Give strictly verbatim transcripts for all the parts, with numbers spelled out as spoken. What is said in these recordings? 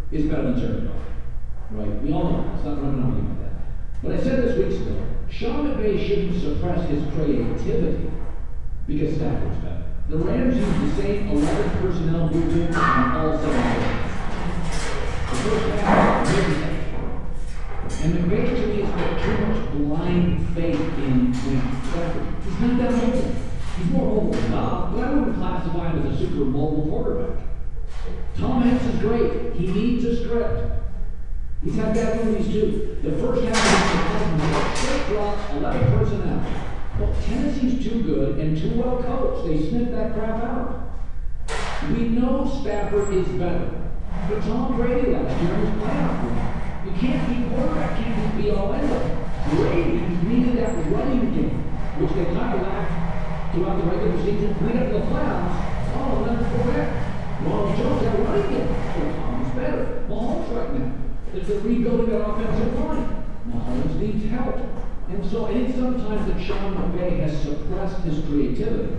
is better than Jared Goff. Right? We all know that. It's not running on about that. But I said this weeks ago, Sean McVay shouldn't suppress his creativity because Stafford's better. The Rams use the same eleven personnel movement on all seven games. The first half is very tough. And McVay to me has got too much blind faith in Stafford. He's not that mobile. He's more mobile than Goff, but I wouldn't classify him as a super mobile quarterback. Tom Hanks is great. He needs a script. He's had bad movies too. The first half of the straight drops, eleven personnel. Well, Tennessee's too good and too well coached. They sniffed that crap out. We know Stafford is better. But Tom Brady last year was playoff run. You can't be quarterback, can't be all end all. Brady needed that running game, which they kind of lacked throughout the regular season. Lead up to the playoffs. Oh, never forget. Ronald Jones had a running game. So Tom's better. Mahomes right now. They're rebuilding their offensive line. Mahomes needs help. And so I think sometimes that Sean McVay has suppressed his creativity.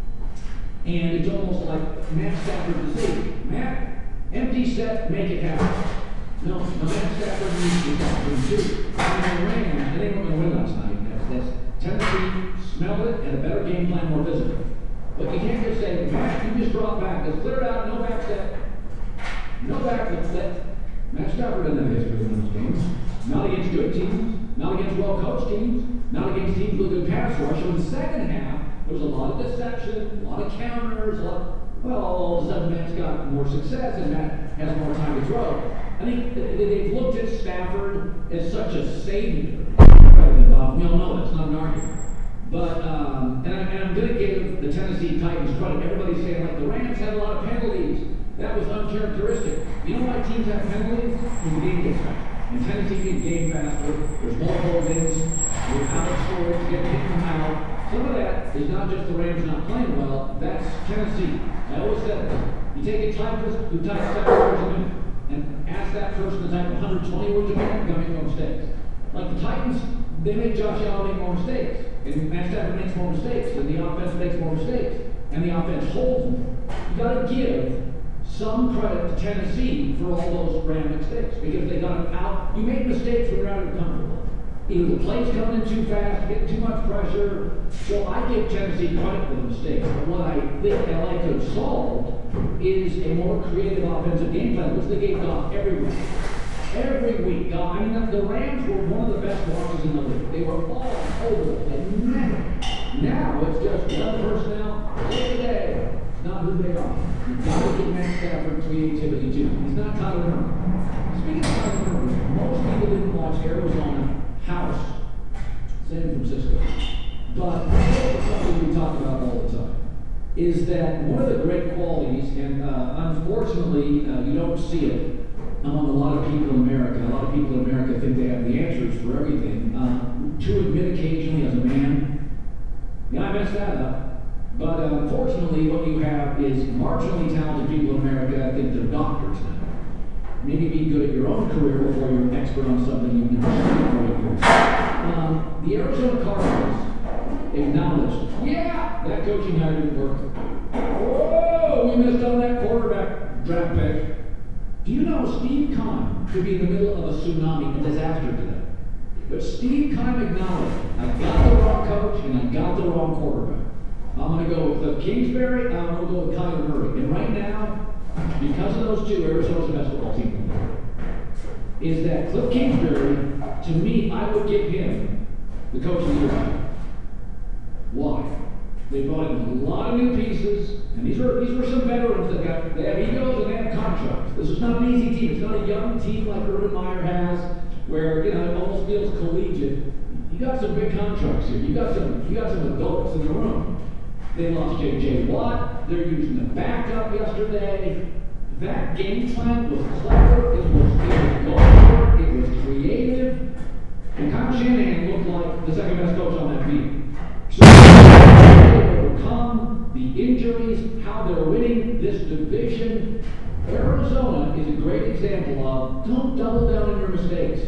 And it's almost like Matt Stafford to say, Matt, empty set, make it happen. No, no, Matt Stafford needs to stop him too. And the Rams, they weren't going to win last night. That's, that's Tennessee smelled it and a better game plan, more physical. But you can't just say, Matt, you just drop back. Let's clear it out, no back step. No back step. Matt Stafford doesn't have history in those games. Not against good teams, not against well-coached teams, not against teams with a good pass rush. So in the second half, there was a lot of deception, a lot of counters, a lot. Well, all of a sudden, Matt's got more success and Matt has more time to throw. I think they've looked at Stafford as such a savior. We all know that's not an argument. But, um, and, I, and I'm going to give the Tennessee Titans credit. Everybody's saying, like, the Rams had a lot of penalties. That was uncharacteristic. You know why teams have penalties? When the game gets faster. And Tennessee gets game faster. There's more hold-ins. You're out of storage, get hit from out. Some of that is not just the Rams not playing well. That's Tennessee. I always said this. You take a typist who types seven words a minute and ask that person to type one hundred twenty words a minute, you're going to make no mistakes. Like the Titans, they make Josh Allen make more mistakes. And Matt Stafford makes more mistakes. And the offense makes more mistakes. And the offense holds more. You got to give some credit to Tennessee for all those Ram mistakes because they got it out. You make mistakes when you're out of comfortable. Either the play's coming in too fast, getting too much pressure. So I give Tennessee credit for the mistakes. But what I think L A could solve is a more creative offensive game plan, which they gave Goff every week. Every week. Goff, I mean, the Rams were one of the best watches in the league. They were all over the place. Now it's just one personnel, day to day. It's not who they are. You've got to give Matt Stafford creativity too. He's not Kyler Murray. Speaking of Kyler Murray, most people didn't watch Arizona House, San Francisco. But something we talk about all the time is that one of the great qualities, and uh, unfortunately uh, you don't see it among a lot of people in America. A lot of people in America think they have the answers for everything. Uh, to admit occasionally as a man, yeah, I messed that up. But uh, unfortunately, what you have is marginally talented people in America. I think they're doctors now. Maybe be good at your own career before you're an expert on something you've never studied for. Um, the Arizona Cardinals acknowledged, yeah, that coaching hire didn't work. Whoa, we missed on that quarterback draft pick. Do you know Steve Keim could be in the middle of a tsunami, a disaster today? But Steve Keim acknowledged, I got the wrong coach and I got the wrong quarterback. I'm going to go with Cliff Kingsbury, I'm going to go with Kyler Murray. And right now, because of those two, Arizona's the best football team in the world. Is that Cliff Kingsbury, to me, I would give him the coach of the year. Why? They brought in a lot of new pieces, and these were these were some veterans that got, they have egos and they have contracts. This is not an easy team. It's not a young team like Urban Meyer has, where you know it almost feels collegiate. You got some big contracts here. You got some you got some adults in the room. They lost J J Watt. They're using the backup yesterday. That game plan was clever. It was, it was going it was creative. And Kyle Shanahan looked like the second best coach on that team. So they overcome the injuries, how they're winning this division. Arizona is a great example of don't double down on your mistakes.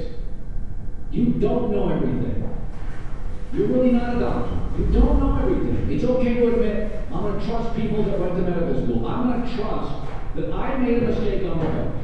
You don't know everything. You're really not a doctor. You don't know everything. It's okay to admit, I'm going to trust people that went to medical school. I'm going to trust that I made a mistake on the way.